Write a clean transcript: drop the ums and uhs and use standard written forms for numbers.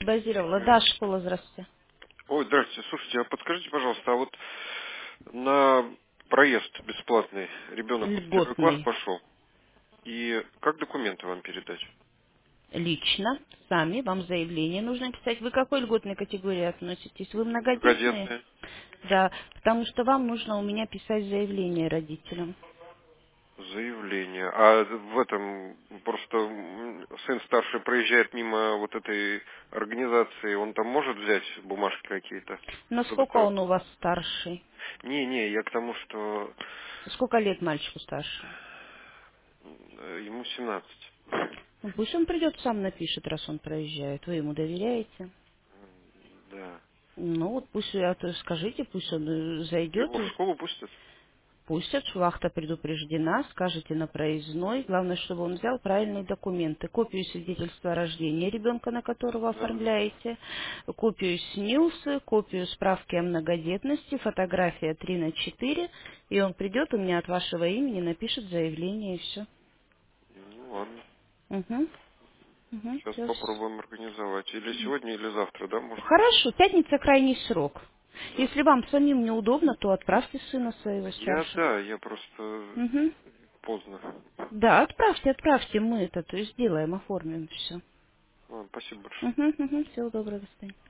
базировала. Да, школа, здравствуйте. Ой, здравствуйте. Слушайте, а подскажите, пожалуйста, а вот на проезд бесплатный ребенок в первый класс Льготный. пошел, и как документы вам передать? Лично, сами, вам заявление нужно писать. Вы к какой льготной категории относитесь? Вы многодетные? Многодетные. Да, потому что вам нужно у меня писать заявление родителям. Заявление. А в этом просто сын старший проезжает мимо вот этой организации, он там может взять бумажки какие-то, чтобы Насколько это... он у вас старший? Не, я к тому, что Сколько лет мальчику старшему? ему 17. Ну, пусть он придет, сам напишет, раз он проезжает. Вы ему доверяете? Да. Ну, вот пусть, скажите, пусть он зайдет Его в и школу пустят? пустят, швахта предупреждена, скажете на проездной. Главное, чтобы он взял правильные документы. Копию свидетельства о рождении ребенка, на которого Да. оформляете, копию СНИЛСа, копию справки о многодетности, фотография 3 на 4, и он придет у меня от вашего имени, напишет заявление и все. Ну ладно. Угу, угу, Сейчас попробуем организовать. Или сегодня, или завтра, да, может быть? Хорошо, пятница крайний срок. Да. Если вам самим неудобно, то отправьте сына своего старшего. Я просто Угу. поздно. Да, отправьте, мы это, то есть сделаем, оформим все. Ладно, спасибо большое. Угу, угу, всего доброго, до свидания.